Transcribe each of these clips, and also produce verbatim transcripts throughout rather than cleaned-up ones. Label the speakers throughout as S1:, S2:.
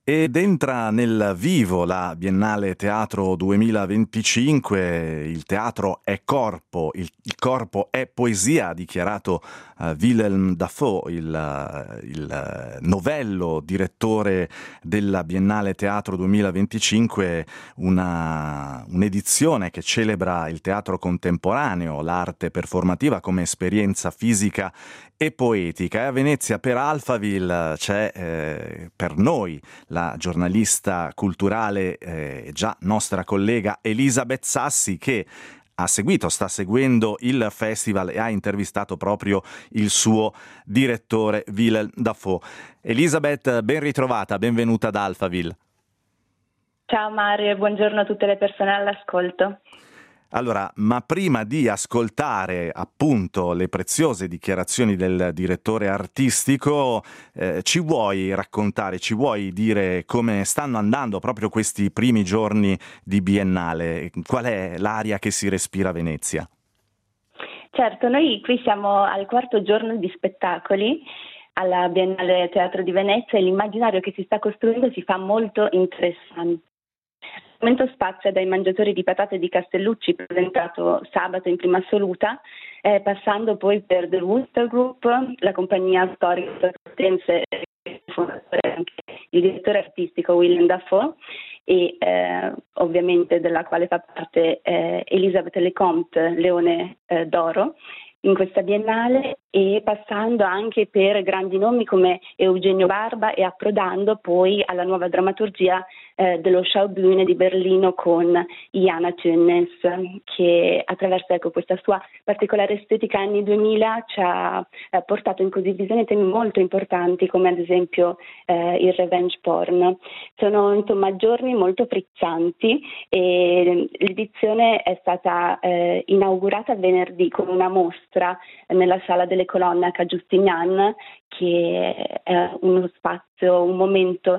S1: Ed entra nel vivo la Biennale Teatro duemilaventicinque. Il teatro è corpo, il, il corpo è poesia, ha dichiarato uh, Willem Dafoe, il, il novello direttore della Biennale Teatro duemilaventicinque, una, un'edizione che celebra il teatro contemporaneo, l'arte performativa come esperienza fisica e poetica. E a Venezia per Alphaville c'è eh, per noi la giornalista culturale e eh, già nostra collega Elisabeth Sassi, che ha seguito, sta seguendo il festival e ha intervistato proprio il suo direttore Willem Dafoe. Elisabeth, ben ritrovata, benvenuta ad Alphaville.
S2: Ciao Mario e buongiorno a tutte le persone all'ascolto.
S1: Allora, ma prima di ascoltare appunto le preziose dichiarazioni del direttore artistico, eh, ci vuoi raccontare, ci vuoi dire come stanno andando proprio questi primi giorni di Biennale? Qual è l'aria che si respira a Venezia?
S2: Certo, noi qui siamo al quarto giorno di spettacoli alla Biennale Teatro di Venezia e l'immaginario che si sta costruendo si fa molto interessante. Il momento spazia dai mangiatori di patate di Castellucci, presentato sabato in prima assoluta, eh, passando poi per The Wooster Group, la compagnia storica statunitense, il direttore artistico Willem Dafoe e eh, ovviamente della quale fa parte eh, Elisabeth Lecomte, Leone eh, d'Oro, in questa biennale, e passando anche per grandi nomi come Eugenio Barba e approdando poi alla nuova drammaturgia eh, dello Schaubühne di Berlino con Jana Tönnes, che attraverso ecco, questa sua particolare estetica anni duemila ci ha eh, portato in condivisione temi molto importanti come ad esempio eh, il revenge porn. Sono insomma giorni molto frizzanti e l'edizione è stata eh, inaugurata venerdì con una mostra nella sala delle colonne a Giustinian, che è uno spazio, un momento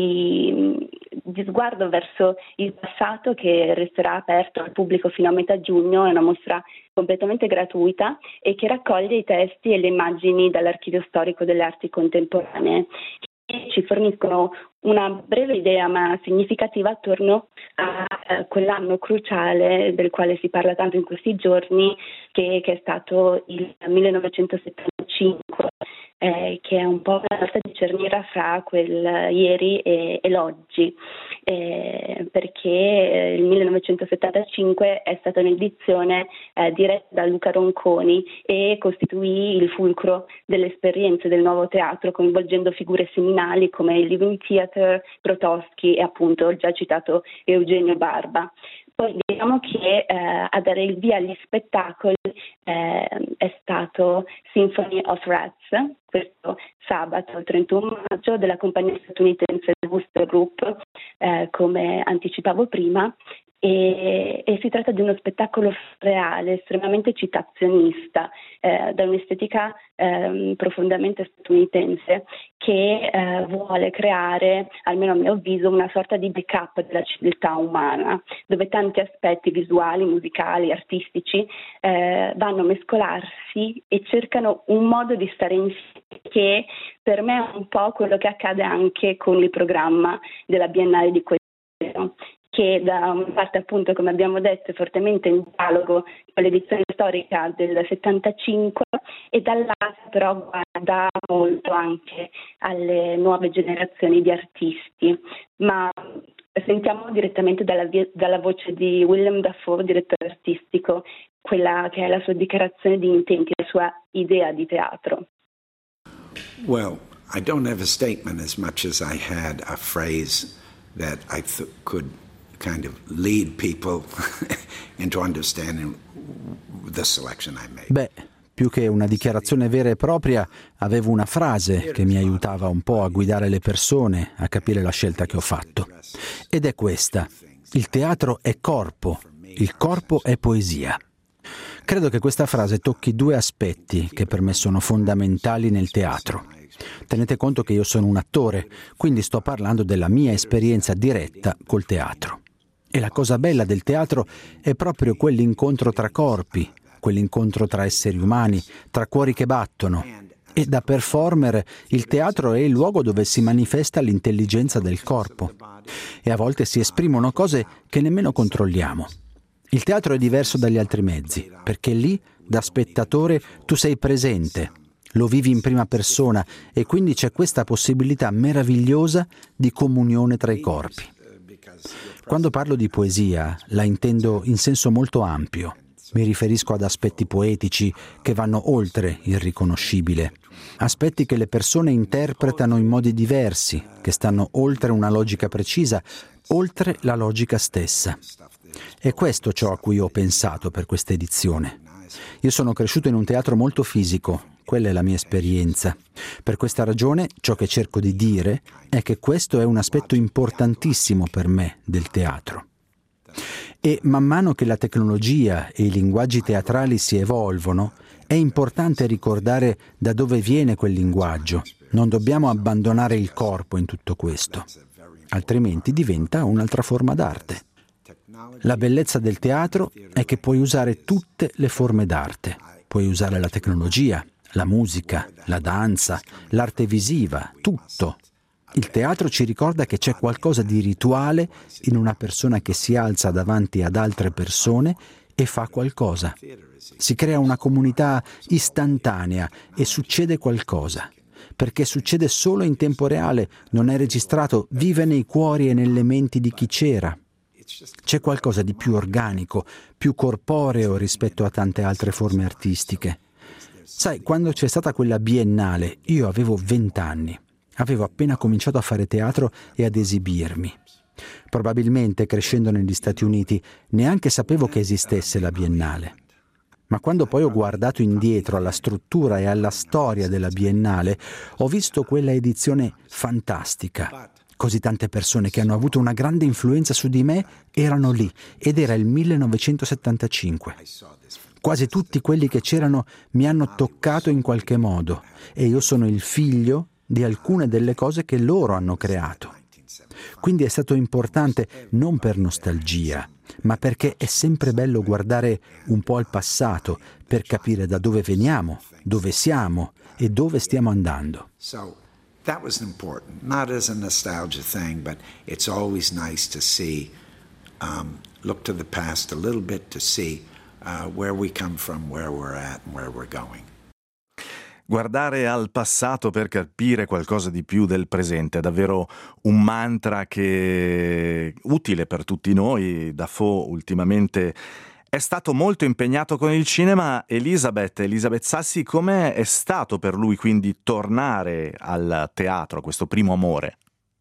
S2: di, di sguardo verso il passato che resterà aperto al pubblico fino a metà giugno. È una mostra completamente gratuita e che raccoglie i testi e le immagini dall'archivio storico delle arti contemporanee. Ci forniscono una breve idea ma significativa attorno a eh, quell'anno cruciale del quale si parla tanto in questi giorni, che, che è stato il millenovecentosettantacinque, eh, che è un po' una sorta di cerniera fra quel ieri e, e l'oggi, eh, perché il millenovecentosettantacinque è stata un'edizione eh, diretta da Luca Ronconi e costituì il fulcro delle esperienze del nuovo teatro, coinvolgendo figure seminali come il Living Theatre, Grotowski e appunto il già citato Eugenio Barba. Poi diciamo che eh, a dare il via agli spettacoli eh, è stato Symphony of Rats, questo sabato, il trentuno maggio, della compagnia statunitense The Wooster Group, eh, come anticipavo prima, e, e si tratta di uno spettacolo reale, estremamente citazionista, eh, da un'estetica eh, profondamente statunitense, che eh, vuole creare, almeno a mio avviso, una sorta di backup della civiltà umana, dove tanti aspetti visuali, musicali, artistici eh, vanno a mescolarsi e cercano un modo di stare insieme, che per me è un po' quello che accade anche con il programma della Biennale di quest'anno, che da una parte appunto, come abbiamo detto, è fortemente in dialogo con l'edizione storica del settantacinque e dall'altra però guarda molto anche alle nuove generazioni di artisti. Ma sentiamo direttamente dalla, dalla voce di Willem Dafoe, direttore artistico, quella che è la sua dichiarazione di intenti, la sua idea di teatro.
S3: Well, I don't have a statement as much as I had a phrase that I th- could kind of lead people into understanding the selection I made.
S4: Beh, più che una dichiarazione vera e propria, avevo una frase che mi aiutava un po' a guidare le persone a capire la scelta che ho fatto. Ed è questa: il teatro è corpo, il corpo è poesia. Credo che questa frase tocchi due aspetti che per me sono fondamentali nel teatro. Tenete conto che io sono un attore, quindi sto parlando della mia esperienza diretta col teatro. E la cosa bella del teatro è proprio quell'incontro tra corpi, quell'incontro tra esseri umani, tra cuori che battono. E da performer il teatro è il luogo dove si manifesta l'intelligenza del corpo e a volte si esprimono cose che nemmeno controlliamo. Il teatro è diverso dagli altri mezzi, perché lì, da spettatore, tu sei presente, lo vivi in prima persona e quindi c'è questa possibilità meravigliosa di comunione tra i corpi. Quando parlo di poesia, la intendo in senso molto ampio. Mi riferisco ad aspetti poetici che vanno oltre il riconoscibile, aspetti che le persone interpretano in modi diversi, che stanno oltre una logica precisa, oltre la logica stessa. È questo ciò a cui ho pensato per questa edizione. Io sono cresciuto in un teatro molto fisico, quella è la mia esperienza. Per questa ragione, ciò che cerco di dire è che questo è un aspetto importantissimo per me del teatro. E man mano che la tecnologia e i linguaggi teatrali si evolvono, è importante ricordare da dove viene quel linguaggio. Non dobbiamo abbandonare il corpo in tutto questo, altrimenti diventa un'altra forma d'arte. La bellezza del teatro è che puoi usare tutte le forme d'arte. Puoi usare la tecnologia, la musica, la danza, l'arte visiva, tutto. Il teatro ci ricorda che c'è qualcosa di rituale in una persona che si alza davanti ad altre persone e fa qualcosa. Si crea una comunità istantanea e succede qualcosa. Perché succede solo in tempo reale, non è registrato, vive nei cuori e nelle menti di chi c'era. C'è qualcosa di più organico, più corporeo rispetto a tante altre forme artistiche. Sai, quando c'è stata quella biennale, io avevo vent'anni. Avevo appena cominciato a fare teatro e ad esibirmi. Probabilmente, crescendo negli Stati Uniti, neanche sapevo che esistesse la Biennale. Ma quando poi ho guardato indietro alla struttura e alla storia della Biennale, ho visto quella edizione fantastica. Così tante persone che hanno avuto una grande influenza su di me erano lì, ed era il millenovecentosettantacinque. Quasi tutti quelli che c'erano mi hanno toccato in qualche modo, e io sono il figlio di alcune delle cose che loro hanno creato. Quindi è stato importante non per nostalgia, ma perché è sempre bello guardare un po' al passato per capire da dove veniamo, dove siamo e dove stiamo andando.
S3: So that was important, not as a nostalgia thing, but it's always nice to see, um, look to the past a little bit to see uh, where we come from, where we're at, and where we're going.
S1: Guardare al passato per capire qualcosa di più del presente è davvero un mantra che è utile per tutti noi. Dafoe ultimamente è stato molto impegnato con il cinema. Elisabeth, Elisabeth Sassi, come è stato per lui quindi tornare al teatro, a questo primo amore?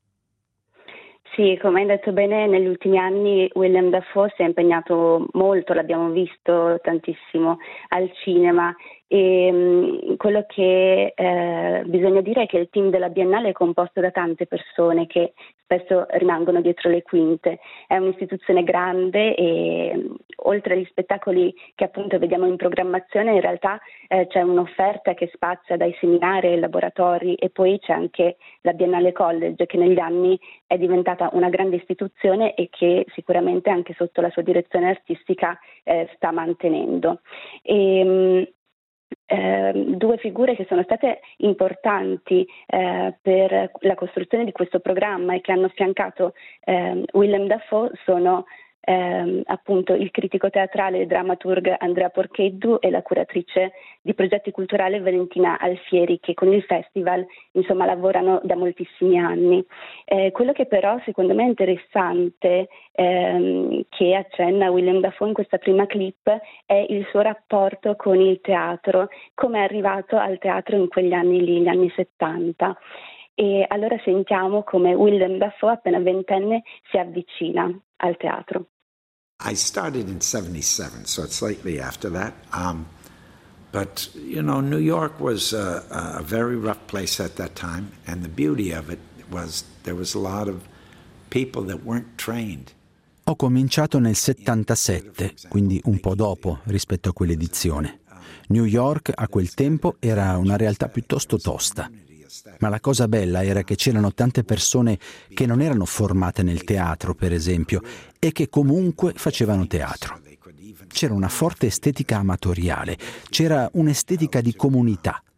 S2: Sì, come hai detto bene, negli ultimi anni Willem Dafoe si è impegnato molto, l'abbiamo visto tantissimo al cinema e mh, quello che eh, bisogna dire è che il team della Biennale è composto da tante persone che spesso rimangono dietro le quinte. È un'istituzione grande e mh, oltre agli spettacoli che appunto vediamo in programmazione, in realtà eh, c'è un'offerta che spazia dai seminari ai laboratori e poi c'è anche la Biennale College che negli anni è diventata una grande istituzione e che sicuramente anche sotto la sua direzione artistica eh, sta mantenendo. E, mh, Eh, due figure che sono state importanti eh, per la costruzione di questo programma e che hanno affiancato eh, Willem Dafoe sono eh, appunto il critico teatrale e drammaturg Andrea Porcheddu e la curatrice di progetti culturali Valentina Alfieri, che con il festival insomma lavorano da moltissimi anni. Eh, quello che però secondo me è interessante ehm, che accenna Willem Dafoe in questa prima clip è il suo rapporto con il teatro, come è arrivato al teatro in quegli anni lì, gli anni settanta. E allora sentiamo come Willem Dafoe, appena ventenne, si avvicina al teatro.
S3: I started in seventy-seven, so it's slightly after that. Um, but, you know, New York was a, a very rough place at that time, and the beauty of it was there was a lot of people that weren't trained.
S4: Ho cominciato nel settantasette, quindi un po' dopo rispetto a quell'edizione. New York a quel tempo era una realtà piuttosto tosta. Ma la cosa bella era che c'erano tante persone che non erano formate nel teatro, per esempio, e che comunque facevano teatro. C'era una forte estetica amatoriale, c'era un'estetica di comunità.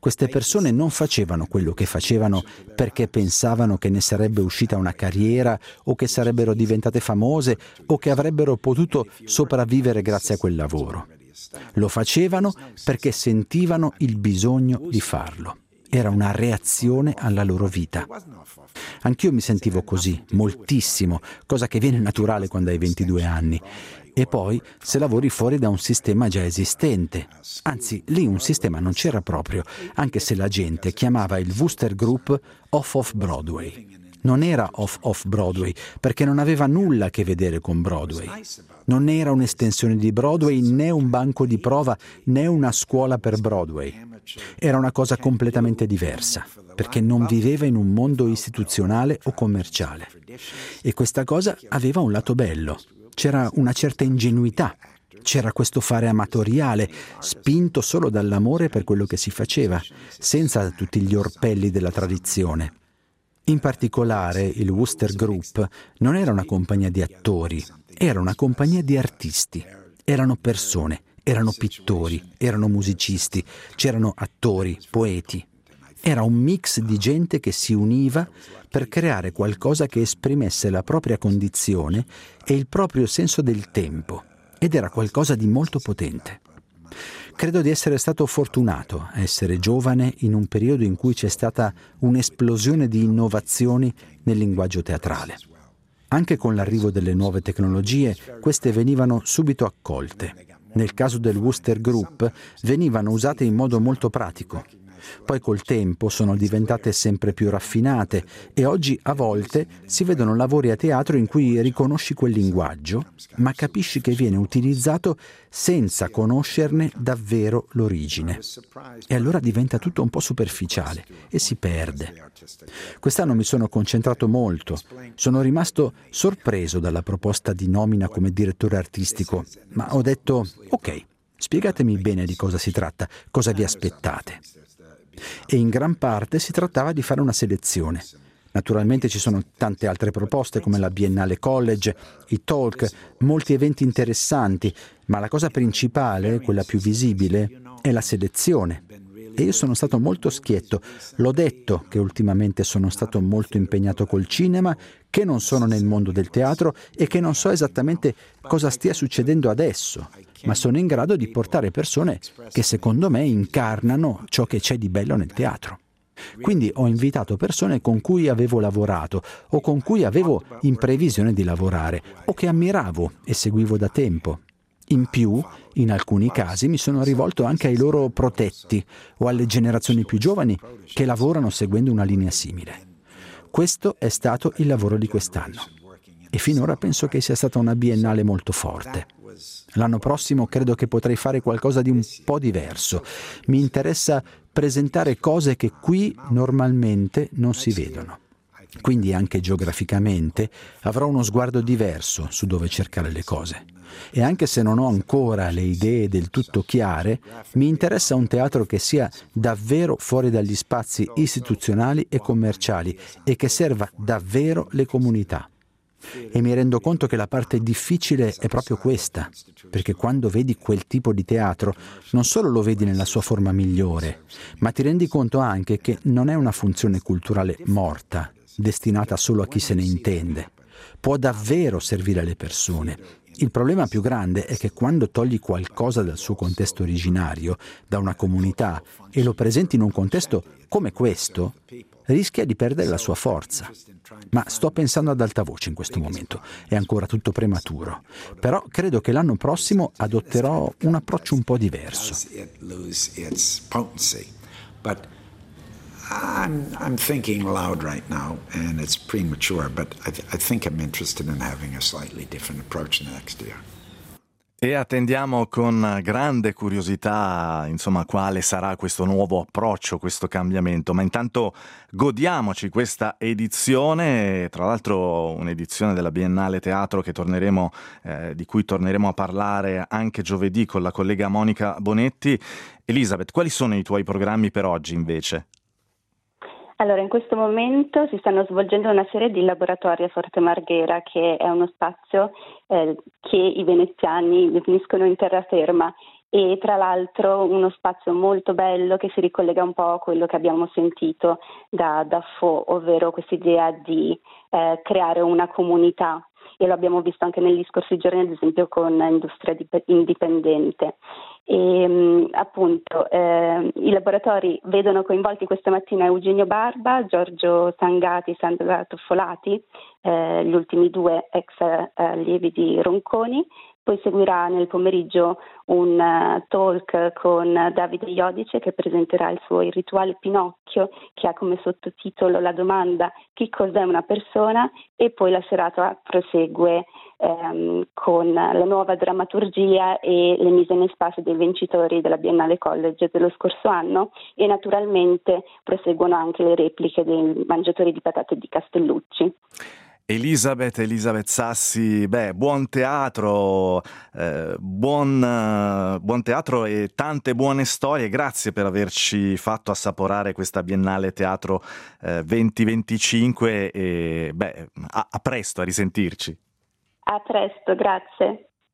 S4: Queste persone non facevano quello che facevano perché pensavano che ne sarebbe uscita una carriera o che sarebbero diventate famose o che avrebbero potuto sopravvivere grazie a quel lavoro. Lo facevano perché sentivano il bisogno di farlo. Era una reazione alla loro vita. Anch'io mi sentivo così, moltissimo, cosa che viene naturale quando hai ventidue anni. E poi se lavori fuori da un sistema già esistente. Anzi, lì un sistema non c'era proprio, anche se la gente chiamava il Wooster Group off-off-Broadway. Non era off-off-Broadway, perché non aveva nulla a che vedere con Broadway. Non era un'estensione di Broadway, né un banco di prova, né una scuola per Broadway. Era una cosa completamente diversa, perché non viveva in un mondo istituzionale o commerciale. E questa cosa aveva un lato bello. C'era una certa ingenuità, c'era questo fare amatoriale, spinto solo dall'amore per quello che si faceva, senza tutti gli orpelli della tradizione. In particolare, il Wooster Group non era una compagnia di attori, era una compagnia di artisti. Erano persone, erano pittori, erano musicisti, c'erano attori, poeti. Era un mix di gente che si univa per creare qualcosa che esprimesse la propria condizione e il proprio senso del tempo, ed era qualcosa di molto potente. Credo di essere stato fortunato a essere giovane in un periodo in cui c'è stata un'esplosione di innovazioni nel linguaggio teatrale. Anche con l'arrivo delle nuove tecnologie, queste venivano subito accolte. Nel caso del Wooster Group, venivano usate in modo molto pratico. Poi col tempo sono diventate sempre più raffinate e oggi a volte si vedono lavori a teatro in cui riconosci quel linguaggio, ma capisci che viene utilizzato senza conoscerne davvero l'origine. E allora diventa tutto un po' superficiale e si perde. Quest'anno mi sono concentrato molto. Sono rimasto sorpreso dalla proposta di nomina come direttore artistico, ma ho detto: ok, spiegatemi bene di cosa si tratta, cosa vi aspettate. E in gran parte si trattava di fare una selezione. Naturalmente ci sono tante altre proposte come la Biennale College, i talk, molti eventi interessanti, ma la cosa principale, quella più visibile, è la selezione. E io sono stato molto schietto. L'ho detto che ultimamente sono stato molto impegnato col cinema, che non sono nel mondo del teatro e che non so esattamente cosa stia succedendo adesso, ma sono in grado di portare persone che secondo me incarnano ciò che c'è di bello nel teatro. Quindi ho invitato persone con cui avevo lavorato o con cui avevo in previsione di lavorare o che ammiravo e seguivo da tempo. In più, in alcuni casi mi sono rivolto anche ai loro protetti o alle generazioni più giovani che lavorano seguendo una linea simile. Questo è stato il lavoro di quest'anno e finora penso che sia stata una biennale molto forte. L'anno prossimo credo che potrei fare qualcosa di un po' diverso. Mi interessa presentare cose che qui normalmente non si vedono. Quindi anche geograficamente avrò uno sguardo diverso su dove cercare le cose. E anche se non ho ancora le idee del tutto chiare, mi interessa un teatro che sia davvero fuori dagli spazi istituzionali e commerciali e che serva davvero le comunità. E mi rendo conto che la parte difficile è proprio questa, perché quando vedi quel tipo di teatro non solo lo vedi nella sua forma migliore, ma ti rendi conto anche che non è una funzione culturale morta, destinata solo a chi se ne intende. Può davvero servire alle persone. Il problema più grande è che quando togli qualcosa dal suo contesto originario, da una comunità, e lo presenti in un contesto come questo, rischia di perdere la sua forza. Ma sto pensando ad alta voce in questo momento, è ancora tutto prematuro. Però credo che l'anno prossimo adotterò un approccio un po' diverso.
S3: I'm, I'm thinking loud right now, and it's premature, but I, th- I think I'm interested in having a slightly different approach next year.
S1: E attendiamo con grande curiosità, insomma, quale sarà questo nuovo approccio, questo cambiamento. Ma intanto godiamoci questa edizione, tra l'altro un'edizione della Biennale Teatro che torneremo, eh, di cui torneremo a parlare anche giovedì con la collega Monica Bonetti. Elisabeth, quali sono i tuoi programmi per oggi invece?
S2: Allora, in questo momento si stanno svolgendo una serie di laboratori a Forte Marghera, che è uno spazio eh, che i veneziani definiscono in terraferma, e tra l'altro uno spazio molto bello che si ricollega un po' a quello che abbiamo sentito da Dafoe, ovvero quest'idea di eh, creare una comunità, e lo abbiamo visto anche negli scorsi giorni, ad esempio con Industria Indipendente. E mh, appunto eh, i laboratori vedono coinvolti questa mattina Eugenio Barba, Giorgio Sangati, Sandra Toffolati, eh, gli ultimi due ex eh, allievi di Ronconi. Poi seguirà nel pomeriggio un uh, talk con Davide Iodice, che presenterà il suo Il rituale Pinocchio, che ha come sottotitolo la domanda chi cos'è una persona, e poi la serata prosegue ehm, con la nuova drammaturgia e le mise in space dei vincitori della Biennale College dello scorso anno, e naturalmente proseguono anche le repliche dei mangiatori di patate di Castellucci.
S1: Elisabeth, Elisabeth Sassi, beh, buon teatro, eh, buon, uh, buon teatro e tante buone storie. Grazie per averci fatto assaporare questa Biennale Teatro eh, venti venticinque e beh, a, a presto, a risentirci.
S2: A presto, grazie.